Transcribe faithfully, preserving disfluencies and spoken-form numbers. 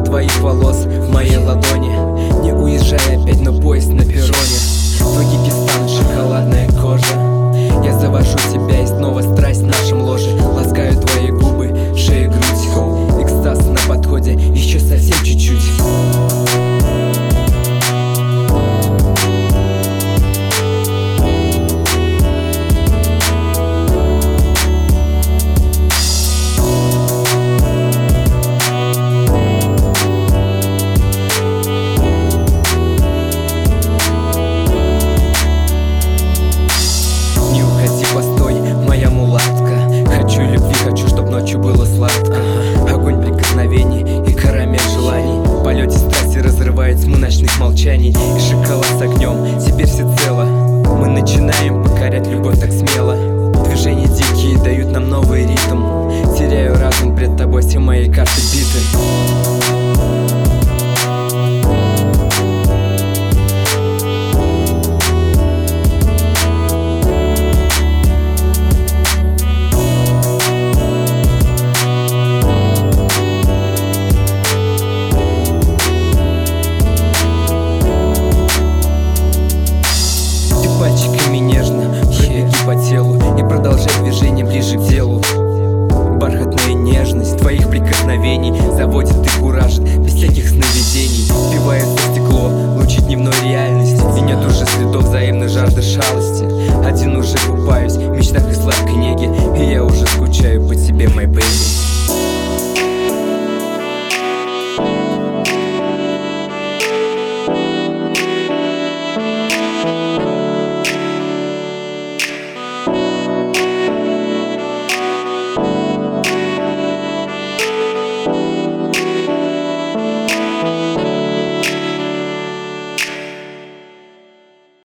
твоих волос в моей ладони. Не уезжай опять, но поезд на перроне. Твой гибкий стан, шоколадная кожа. Я завожу тебя и снова страсть в нашем ложе. Ласкаю твои губы, шею, грудь. Экстаз на подходе, еще совсем чуть-чуть. Моя мулатка, хочу любви, хочу, чтоб ночью было сладко. Огонь прикосновений и карамель желаний. В полете страсти разрывает тьму ночных молчаний. И шоколад с огнем, теперь всецело мы начинаем покорять любовь так смело. Движения дикие дают нам новый ритм. Теряю разум пред тобой, все мои карты биты. Пальчиками нежно пробеги по телу и продолжай движение ближе к делу. Бархатная нежность твоих прикосновений заводит